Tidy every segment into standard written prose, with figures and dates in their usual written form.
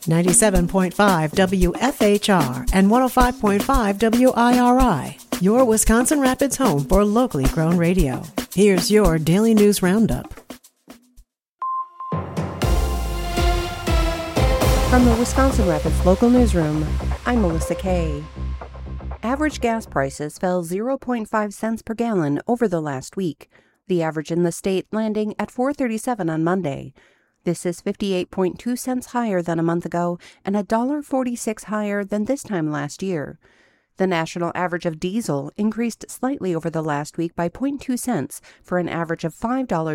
97.5 WFHR and 105.5 WIRI, your Wisconsin Rapids home for locally grown radio. Here's your Daily News Roundup. From the Wisconsin Rapids Local Newsroom, I'm Melissa Kay. Average gas prices fell 0.5 cents per gallon over the last week, the average in the state landing at $4.37 on Monday. This is 58.2 cents higher than a month ago and $1.46 higher than this time last year. The national average of diesel increased slightly over the last week by 0.2 cents for an average of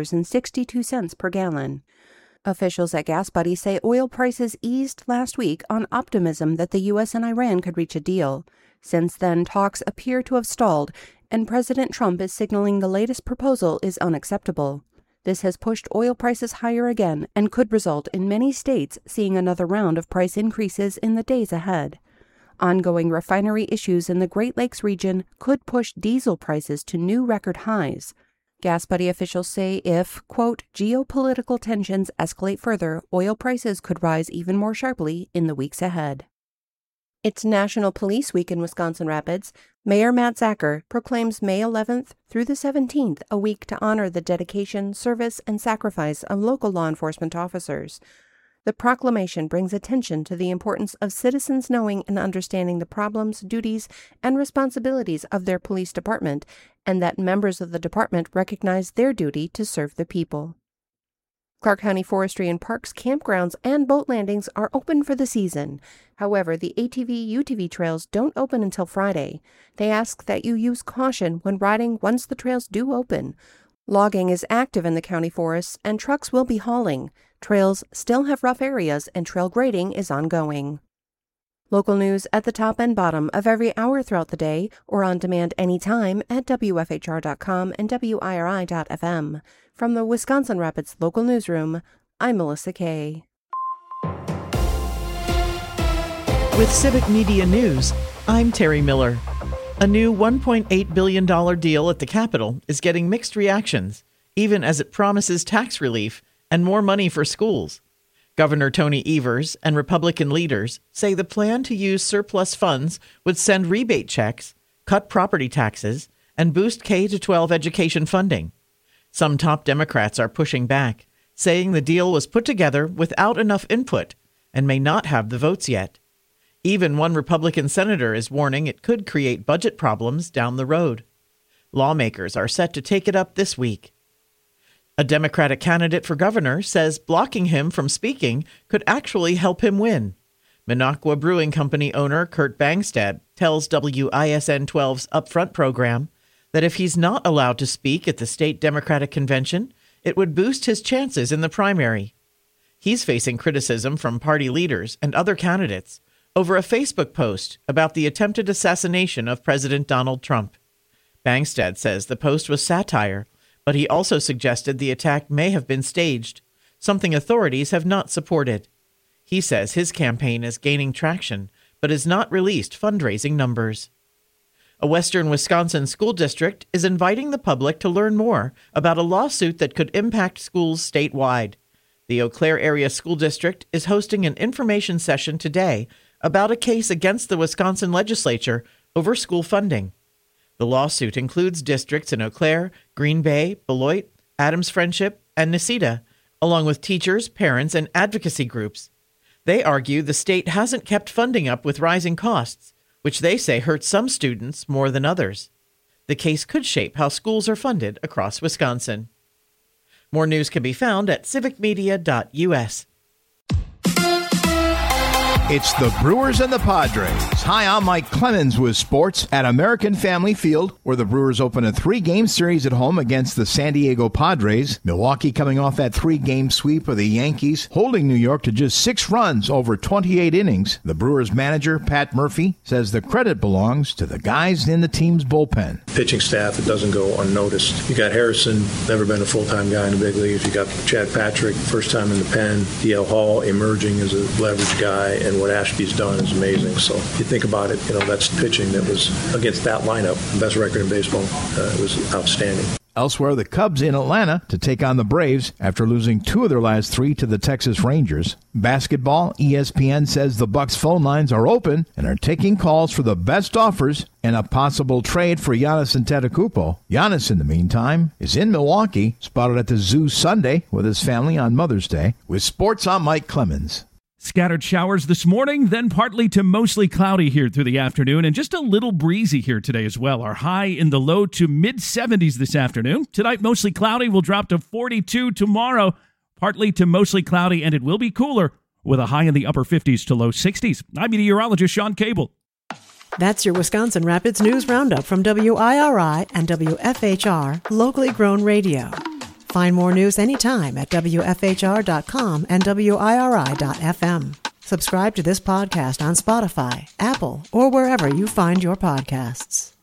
$5.62 per gallon. Officials at Gas Buddy say oil prices eased last week on optimism that the U.S. and Iran could reach a deal. Since then, talks appear to have stalled, and President Trump is signaling the latest proposal is unacceptable. This has pushed oil prices higher again and could result in many states seeing another round of price increases in the days ahead. Ongoing refinery issues in the Great Lakes region could push diesel prices to new record highs. Gas Buddy officials say if, quote, geopolitical tensions escalate further, oil prices could rise even more sharply in the weeks ahead. It's National Police Week in Wisconsin Rapids. Mayor Matt Zacher proclaims May 11th through the 17th a week to honor the dedication, service, and sacrifice of local law enforcement officers. The proclamation brings attention to the importance of citizens knowing and understanding the problems, duties, and responsibilities of their police department, and that members of the department recognize their duty to serve the people. Clark County Forestry and Parks campgrounds and boat landings are open for the season. However, the ATV/UTV trails don't open until Friday. They ask that you use caution when riding once the trails do open. Logging is active in the county forests, and trucks will be hauling. Trails still have rough areas, and trail grading is ongoing. Local news at the top and bottom of every hour throughout the day, or on demand anytime at WFHR.com and WIRI.FM. From the Wisconsin Rapids Local Newsroom, I'm Melissa Kay. With Civic Media News, I'm Terry Miller. A new $1.8 billion deal at the Capitol is getting mixed reactions, even as it promises tax relief and more money for schools. Governor Tony Evers and Republican leaders say the plan to use surplus funds would send rebate checks, cut property taxes, and boost K-12 education funding. Some top Democrats are pushing back, saying the deal was put together without enough input and may not have the votes yet. Even one Republican senator is warning it could create budget problems down the road. Lawmakers are set to take it up this week. A Democratic candidate for governor says blocking him from speaking could actually help him win. Minocqua Brewing Company owner Kurt Bangstad tells WISN 12's Upfront program that if he's not allowed to speak at the state Democratic convention, it would boost his chances in the primary. He's facing criticism from party leaders and other candidates over a Facebook post about the attempted assassination of President Donald Trump. Bangstad says the post was satire, but he also suggested the attack may have been staged, something authorities have not supported. He says his campaign is gaining traction, but has not released fundraising numbers. A western Wisconsin school district is inviting the public to learn more about a lawsuit that could impact schools statewide. The Eau Claire Area School District is hosting an information session today about a case against the Wisconsin legislature over school funding. The lawsuit includes districts in Eau Claire, Green Bay, Beloit, Adams Friendship, and Necedah, along with teachers, parents, and advocacy groups. They argue the state hasn't kept funding up with rising costs, which they say hurts some students more than others. The case could shape how schools are funded across Wisconsin. More news can be found at civicmedia.us. It's the Brewers and the Padres. Hi, I'm Mike Clemens with sports at American Family Field, where the Brewers open a 3-game series at home against the San Diego Padres. Milwaukee coming off that 3-game sweep of the Yankees, holding New York to just 6 runs over 28 innings. The Brewers manager, Pat Murphy, says the credit belongs to the guys in the team's bullpen. Pitching staff, it doesn't go unnoticed. You got Harrison, never been a full-time guy in the big leagues. You got Chad Patrick, first time in the pen. DL Hall emerging as a leverage guy, and what Ashby's done is amazing. So if you think about it, that's pitching that was against that lineup. Best record in baseball. It was outstanding. Elsewhere, the Cubs in Atlanta to take on the Braves after losing 2 of their last 3 to the Texas Rangers. Basketball, ESPN says the Bucks phone lines are open and are taking calls for the best offers and a possible trade for Giannis Antetokounmpo. Giannis, in the meantime, is in Milwaukee, spotted at the zoo Sunday with his family on Mother's Day. With sports, I'm Mike Clemens. Scattered showers this morning, then partly to mostly cloudy here through the afternoon, and just a little breezy here today as well. Our high in the low to mid-70s this afternoon. Tonight, mostly cloudy, will drop to 42 tomorrow. Partly to mostly cloudy, and it will be cooler with a high in the upper 50s to low 60s. I'm meteorologist Sean Cable. That's your Wisconsin Rapids News Roundup from WIRI and WFHR, locally grown radio. Find more news anytime at WFHR.com and WIRI.FM. Subscribe to this podcast on Spotify, Apple, or wherever you find your podcasts.